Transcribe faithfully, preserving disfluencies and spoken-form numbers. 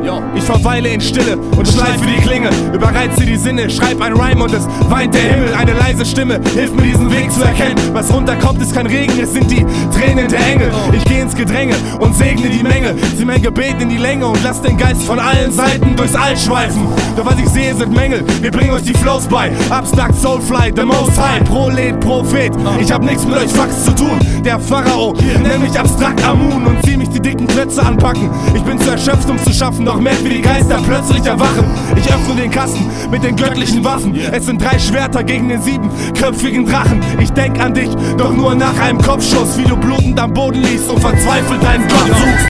Ich verweile in Stille und schleife die Klinge, überreize die Sinne, schreib ein Rhyme und es weint der Himmel. Eine leise Stimme hilft mir diesen Weg zu erkennen. Was runterkommt ist kein Regen, es sind die Tränen der Engel. Ich geh ins Gedränge und segne die Menge, zieh mein Gebet in die Länge und lass den Geist von allen Seiten durchs All schweifen. Doch was ich sehe sind Mängel, wir bringen euch die Flows bei. Abstract Soulfly, the most high, Prolet, Prophet. Ich hab nichts mit euch Fax zu tun, der Pharao nenn mich abstrakt Amun und zieh mich die dicken Klötze anpacken. Ich bin zu erschöpft, um zu schaffen, doch merk wie die Geister plötzlich erwachen. Ich öffne den Kasten mit den göttlichen Waffen. Es sind drei Schwerter gegen den siebenköpfigen Drachen. Ich denk an dich, doch nur nach einem Kopfschuss, wie du blutend am Boden liegst und verzweifelt deinen Gott suchst.